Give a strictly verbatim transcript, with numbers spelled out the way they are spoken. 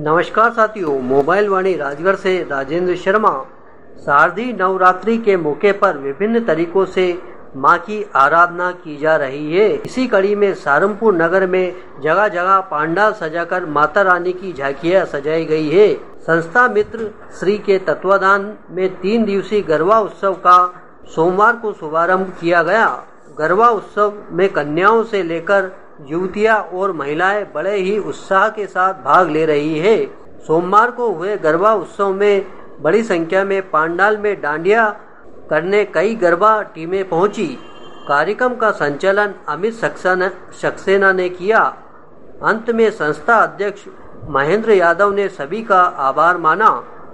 नमस्कार साथियों, मोबाइल वाणी राजगढ़ से राजेंद्र शर्मा। शारदीय नवरात्रि के मौके पर विभिन्न तरीकों से मां की आराधना की जा रही है। इसी कड़ी में सहारनपुर नगर में जगह जगह पंडाल सजाकर माता रानी की झांकियां सजाई गई है। संस्था मित्र श्री के तत्वाधान में तीन दिवसीय गरबा उत्सव का सोमवार को शुभारंभ किया गया। गरबा उत्सव में कन्याओं से लेकर युवतियां और महिलाएं बड़े ही उत्साह के साथ भाग ले रही है। सोमवार को हुए गरबा उत्सव में बड़ी संख्या में पंडाल में डांडिया करने कई गरबा टीमें पहुंची। कार्यक्रम का संचालन अमित सक्सेना ने किया। अंत में संस्था अध्यक्ष महेंद्र यादव ने सभी का आभार माना।